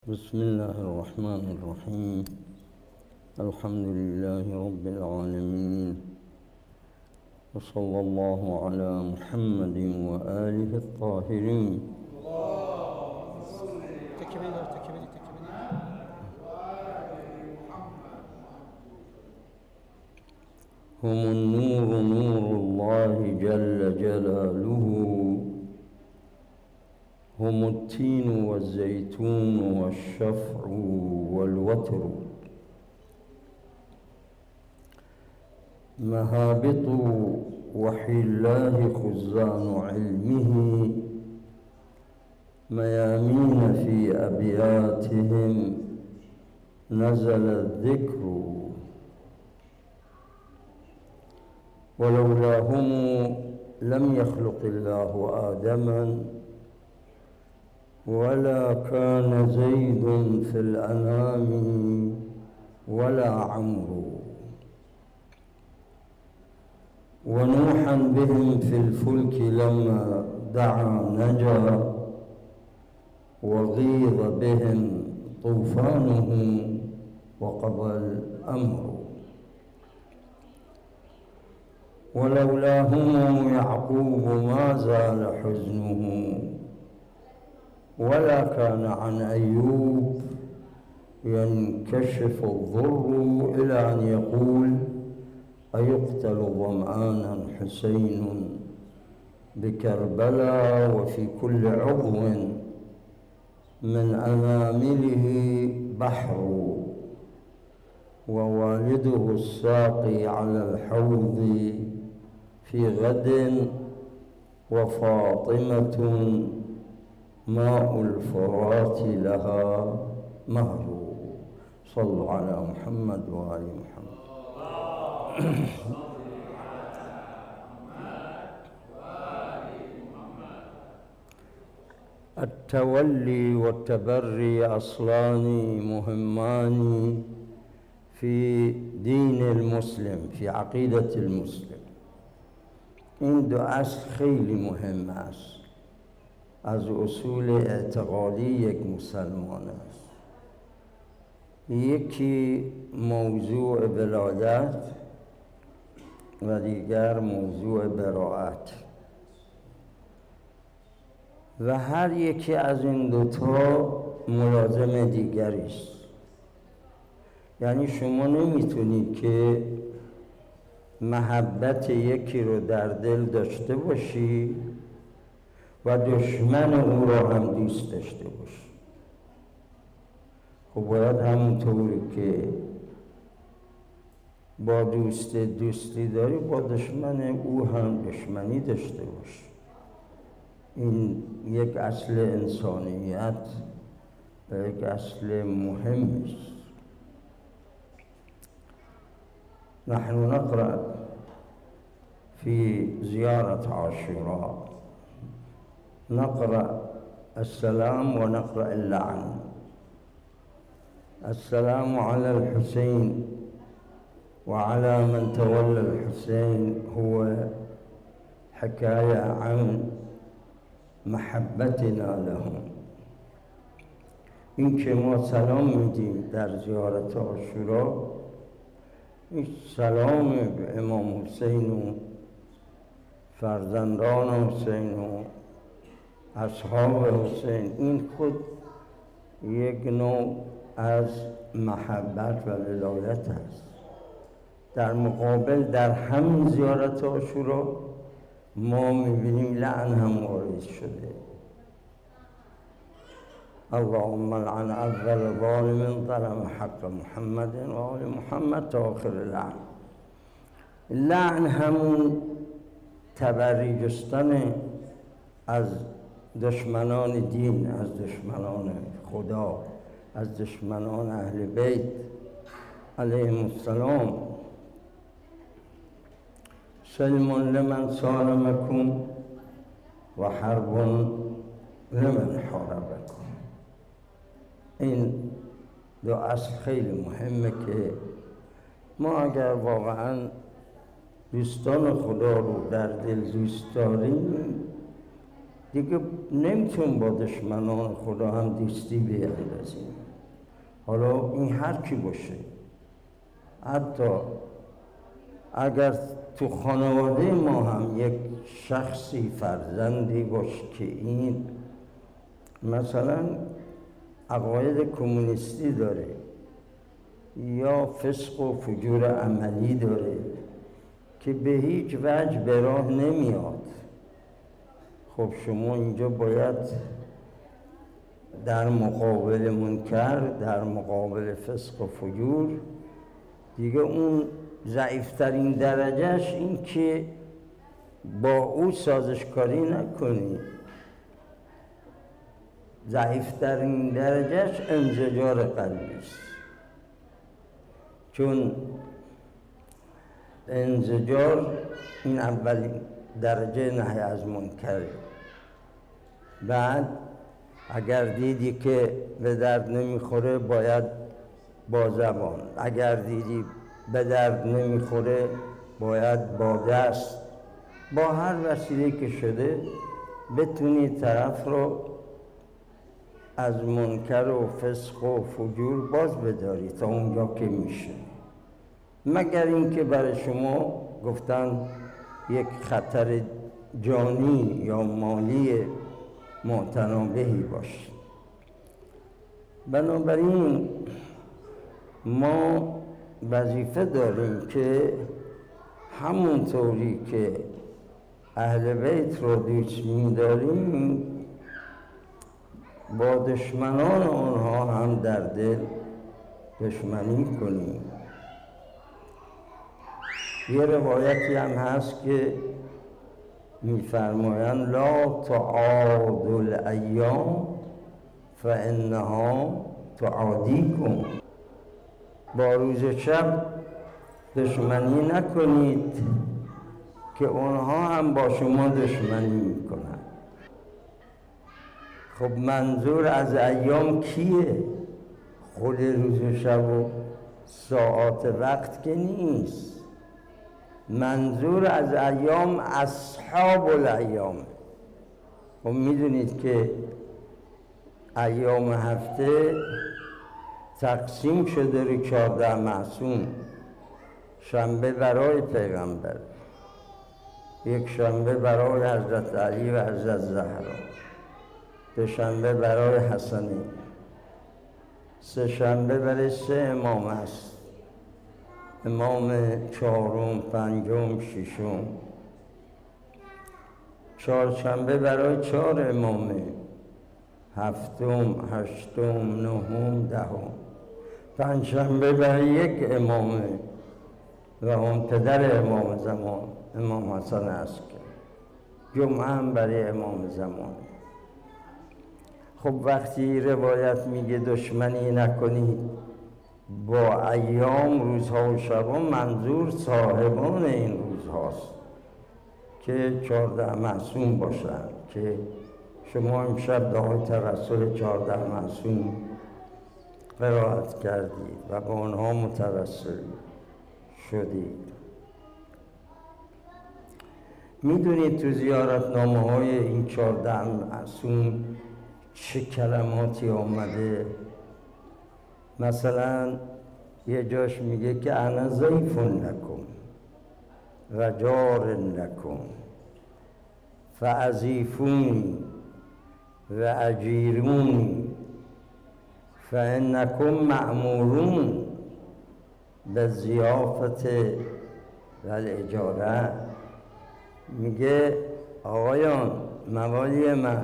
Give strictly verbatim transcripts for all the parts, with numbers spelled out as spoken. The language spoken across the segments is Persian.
بسم الله الرحمن الرحيم. الحمد لله رب العالمين، وصلى الله على محمد وآله الطاهرين. هم النور نور الله جل جلاله، هم التين والزيتون والشفع والوتر، مهابط وحي الله خزان علمه، ميامين في أبياتهم نزل الذكر، ولولاهم لم يخلق الله آدما، ولا كان زيد في الأنام ولا عمرو، ونوحا بهم في الفلك لما دعا نجا، وغيظ بهم طوفانه وقضى الأمر، ولولاهم يعقوب ما زال حزنه، ولا كان عن أيوب ينكشف الضر إلى أن يقول: أيقتل ظمآنا حسين بكربلاء وفي كل عضو من أنامله بحر، ووالده الساقي على الحوض في غد، وفاطمة ماء الفرات لها مهر. صلوا على محمد وآل محمد. التولي والتبري أصلان مهمان في دين المسلم، في عقيدة المسلم. این دو اصل خیلی مهم است، از اصول اعتقادی یک مسلمان است. یکی موضوع ولایت و دیگر موضوع براءت، و هر یکی از این دوتا ملازم دیگری است. یعنی شما نمیتونید که محبت یکی رو در دل داشته باشی و دشمن او را هم دوست داشته باشی. خب باید همونطوری که با دوست دوستی داری با دشمن او هم دشمنی داشته باشی. این یک اصل انسانیت و یک اصل مهم است. نحن نقرأ في زيارة عاشوراء نقرأ السلام ونقرأ اللعن. السلام على الحسين وعلى من تولى الحسين هو حكاية عن محبتنا لهم. این که ما سلام میدیم در زیارت عاشورا، این سلام به امام حسین و فرزندان حسین و اصحاب حسین، این خود یک نوع از محبت و ولایت است. در مقابل در همین زیارت عاشورا ما میبینیم لعن هم وارد شده. اللهم لعن اول ظالم ظلم حق محمد و آل محمد تا آخر لعن. لعن همون تبری جستن از دشمنان دین، از دشمنان خدا، از دشمنان اهل بیت علیهم السلام. سلم لمن سالمکم و حرب لمن حاربکم. این دو اصل خیلی مهمه که ما اگر واقعا دوستان خدا رو در دل دوست داریم، دیگه نمیتون با دشمنان خدا هم دوستی بیندازیم. حالا این هر کی باشه، حتی اگر تو خانواده ما هم یک شخصی فرزندی باشه که این مثلا عقاید کمونیستی داره یا فسق و فجور عملی داره که به هیچ وجه به راه نمیاد، خب شما اینجا باید در مقابل منکر، در مقابل فسق و فجور، دیگه اون ضعیفترین درجهش این که با او سازشکاری نکنی. ضعیفترین درجهش انزجار قلبی است، چون انزجار این اولین درجه نهی از منکره. بعد اگر دیدی که به درد نمیخوره باید با زبان، اگر دیدی به درد نمیخوره باید با دست، با هر وسیله که شده بتونی طرف رو از منکر و فسق و فجور باز بداری تا اونجا که میشه، مگر اینکه برای شما گفتن یک خطر جانی یا مالی متنابهی باشه. بنابراین ما وظیفه داریم که همونطوری که اهل بیت رو دوست می‌داریم با دشمنان آنها هم در دل دشمنی کنیم. یه روایتی هم هست که می‌فرمایند لا تعاد الایام فانها تعادیکم، با روز شب دشمنی نکنید که اونها هم با شما دشمنی میکنن. خب منظور از ایام کیه؟ خود روز و شب و ساعات وقت که نیست، منظور از ایام اصحاب الایام. خب میدونید که ایام هفته تقسیم شده رو چهارده معصوم. شنبه برای پیغمبر، یک شنبه برای حضرت علی و حضرت زهرا، دوشنبه برای حسنی، سه شنبه برای سه امام است، امام چهارم، پنجم، ششم، چهارشنبه برای چهار امامه، هفتم، هشتم، نهم، دهم، پنجشنبه برای یک امامه و اون پدر امام زمان امام حسن است که جمعه هم برای امام زمان. خب وقتی روایت میگه دشمنی نکنید با ایام، روزها و شبان، منظور صاحبان این روزهاست که چهارده معصوم باشند که شما امشب دعای توسل چهارده معصوم قرائت کردید و با آنها متوسل شدید. میدونید تو زیارتنامه های این چهارده معصوم چه کلماتی آمده؟ مثلا یه جاش میگه که انا ضیف لکم و جار لکم فاضیفونی و اجیرونی فانکم مأمورون به ضیافت و الاجاره. میگه آقایان، موالی من،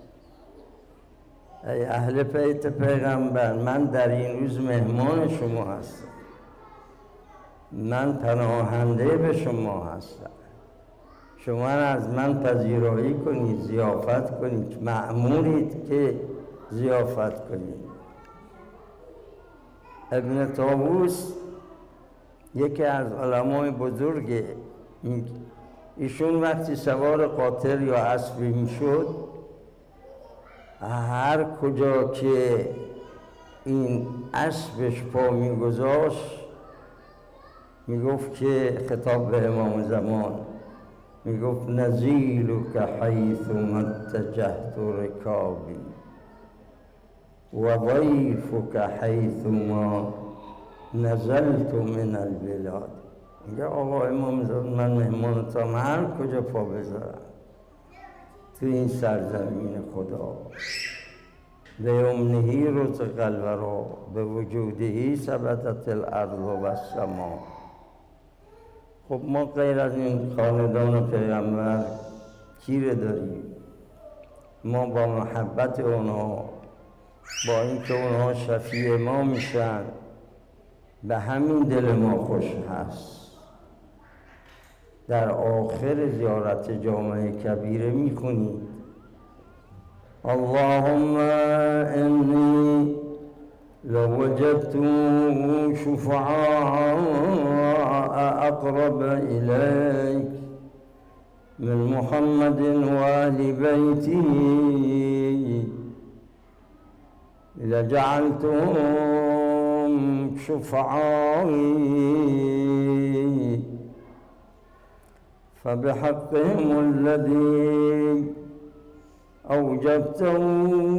ای اهل بیت پیغمبر، من در این روز مهمان شما هستم، من پناهنده به شما هستم، شما از من پذیرایی کنید، ضیافت کنید، مأمورید که ضیافت کنید. ابن طاووس یکی از علمای بزرگ، ایشون وقتی سوار قاطر یا اسبی میشد، هر کجا که این اسبش پا میگذاشت میگفت که خطاب به امام زمان میگفت نزیلک حیث ما اتجهت رکابی و ضیفک حیث ما نزلت من البلاد. میگه آقا امام زاده من مهمانتم هر کجا پا بذارم تو این سرزمین خدا. لیمنهی رزق الورا به وجودهی ثبتت الارض و السما. خب ما غیر از این خاندان پیغمبر کی رو داریم؟ ما با محبت اونها، با اینکه اونها شفیع ما میشن، به همین دل ما خوش هست. در آخر زیارت جامع کبیره میخونید اللهم انی لوجدت شفعاء اقرب الیک من محمد و آل بیته لجعلتهم شفعائی فبحقهم الذي أوجبته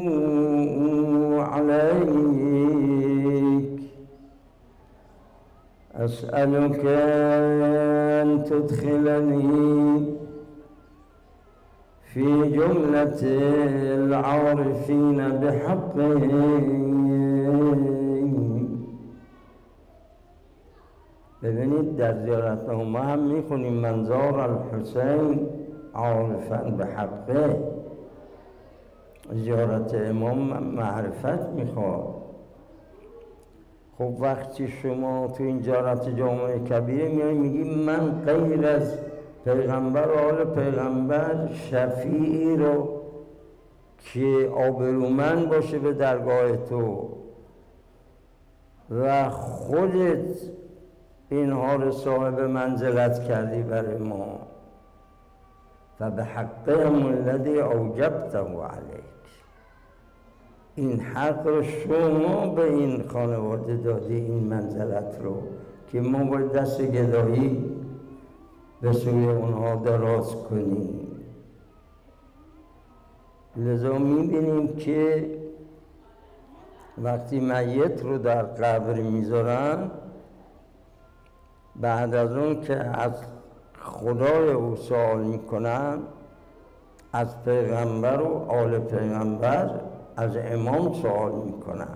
عليك أسألك أن تدخلني في جملة العارفين بحقهم. ببینید در زیارت ما هم میخونیم منظار الحسین عارفا به حقه. زیارت امام معرفت میخواد. خب وقتی شما تو این زیارت جامع کبیره میای میگی من غیر از پیغمبر و آل پیغمبر شفیعی رو که آبرومند باشه به درگاه تو و خودت اینها رو صاحب منزلت کردی برای ما و به حقهم الذی اوجبته علیک. این حق رو شما به این خانواده دادی، این منزلت رو که ما باید دست گدایی به سوی اونها دراز کنیم. لذا میبینیم که وقتی میت رو در قبر میذارن، بعد از اون که از خدای او سوال میکنن، از پیغمبر و آل پیغمبر، از امام سوال میکنن.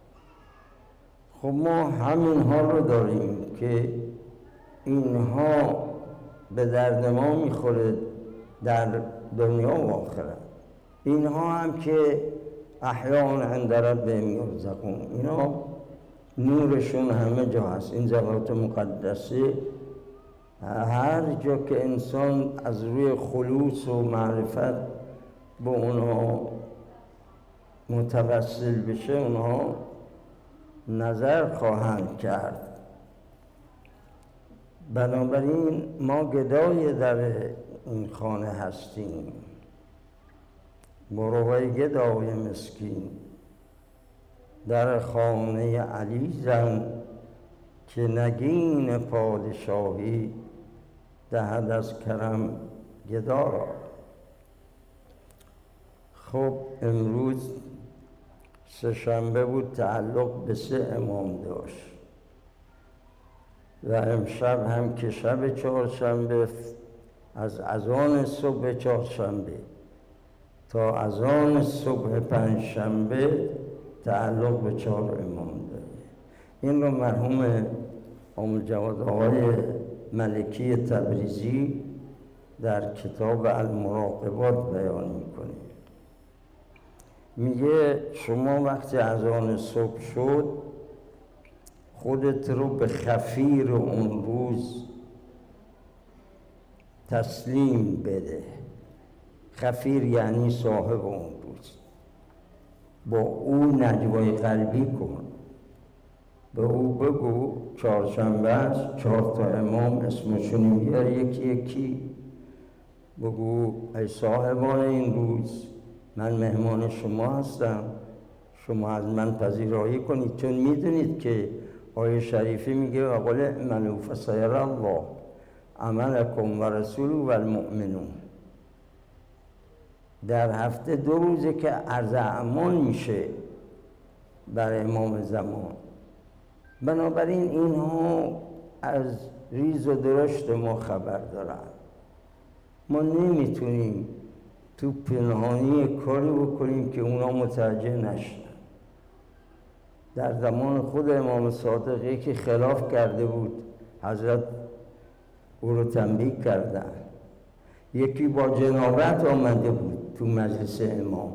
خب ما همین حال رو داریم که اینها به درد ما میخوره در دنیا و آخرت. اینها هم که احیان عند ربهم یرزقون، اینا نورشون همه جا هست. این زبات مقدسه هر جا که انسان از روی خلوص و معرفت به اونها متوسل بشه، اونها نظر خواهند کرد. بنابراین ما گدای در این خانه هستیم. برو وی گدای مسکین در خانه علی زن که نگین پادشاهی دهد از کرم گدا را. خب امروز سه شنبه بود، تعلق به سه امام داشت و امشب هم که شب چهارشنبه، از اذان صبح چهارشنبه تا اذان صبح پنجشنبه تعلق به چهار امام داره. این رو مرحوم عام‌الجواد آقای ملکی تبریزی در کتاب المراقبات بیان میکنه. میگه شما وقتی اذان صبح شد خودت رو به خفیر اون روز تسلیم بده. خفیر یعنی صاحب اون روز. با او نجوای قلبی کن. به او بگو چهارشنبه است، چهار تا امام اسمشون میاره یکی یکی. بگو ای صاحبان این روز، من مهمان شما هستم، شما از من پذیرایی کنید. چون میدونید که آیه شریفی میگه و قل اعملوا فسیر الله، عملکم و رسول و المؤمنون. در هفته دو روزه که عرض اعمال میشه برای امام زمان. بنابراین اینها از ریز و درشت ما خبر دارن. ما نمیتونیم تو پنهانی کاری بکنیم که اونا متوجه نشن. در زمان خود امام صادق یکی خلاف کرده بود، حضرت او رو تنبیه کردن. یکی با جنابت آمده بود تو مجلس امام،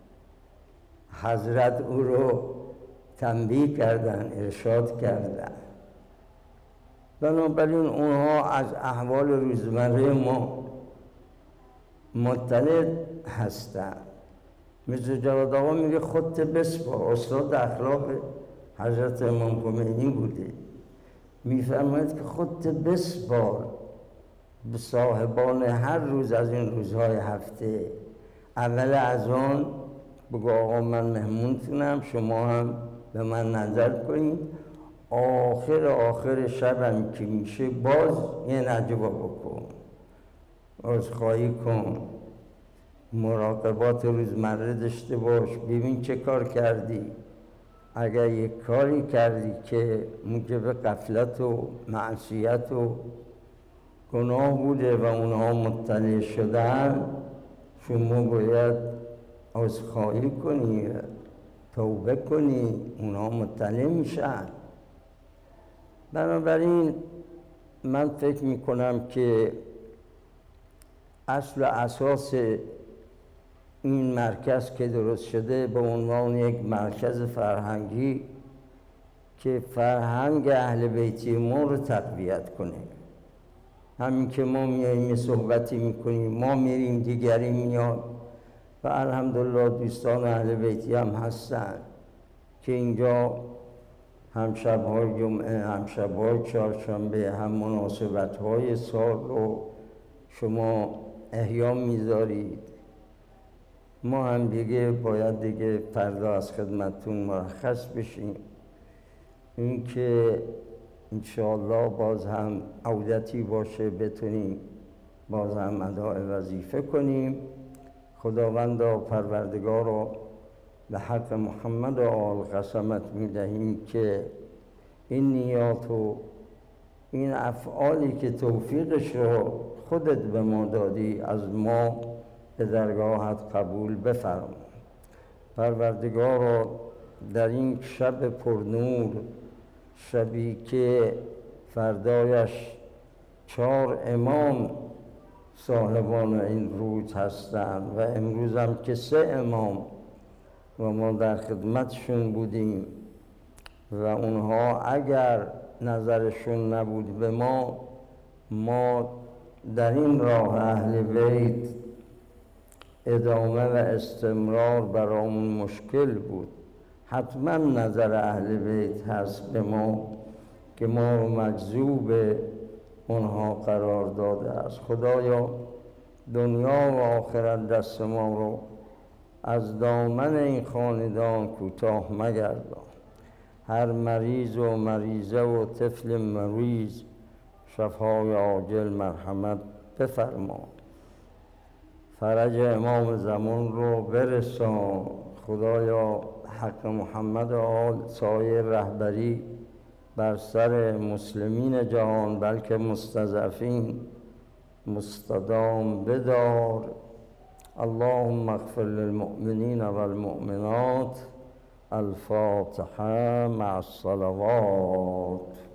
حضرت او رو تنبیه کردن، ارشاد کردن. بنابراین اونها از احوال روزمره ما مطلع هستن. میرزا جواد آقا میگه خودت بسپار، استاد اخلاق حضرت امام خمینی بوده. میفرماید که خودت بسپار به صاحبان هر روز از این روزهای هفته. اول از آن بگو آقا من مهمونتونم، شما هم به من نظر کنید. آخر آخر شبم که میشه باز یه نجوا بکن، عذرخواهی کن، مراقبات روزمره داشته باش، ببین چه کار کردی. اگر یک کاری کردی که موجب غفلت و معصیت و گناه بوده و اونها مطلع شدن، شما باید عذرخواهی کنی، توبه کنی، اونها مطلع میشن. بنابراین من فکر میکنم که اصل و اساس این مرکز که درست شده به عنوان یک مرکز فرهنگی که فرهنگ اهل بیتی ما رو تقویت کنه. همین که ما میاییم صحبتی میکنیم، ما میریم دیگری میاد و الحمدلله دوستان اهل بیتی هم هستن که اینجا هم شب‌های جمعه، هم شب‌های چهارشنبه، هم مناسبت‌های سال رو شما احیا میذارید. ما هم دیگه باید دیگه فردا از خدمتتون مرخص بشیم. این که انشاءالله باز هم عودتی باشه، بتونیم باز هم اداء وظیفه کنیم. خداوند و پروردگار رو به حق محمد و آل قسمت میدهیم که این نیات و این افعالی که توفیقش رو خودت به ما دادی از ما به درگاهت قبول بفرما. پروردگار رو در این شب پرنور، شبی که فردایش چهار امام صاحبان این روز هستند و امروز هم که سه امام و ما در خدمتشون بودیم و اونها اگر نظرشون نبود به ما، ما در این راه اهل بیت ادامه و استمرار برامون مشکل بود. حتما نظر اهل بیت هست به ما که ما رو مجذوب اونها قرار داده است. خدایا دنیا و آخرت دست ما رو از دامن این خاندان کوتاه مگردان. هر مریض و مریضه و طفل مریض شفای عاجل مرحمت بفرما. فرج امام زمان رو برسان. خدایا حق محمد و آل سایر رهبری بر سر مسلمین جهان بلکه مستضعفین مستدام بدار. اللهم اغفر للمؤمنین والمؤمنات. الفاتحه مع الصلوات.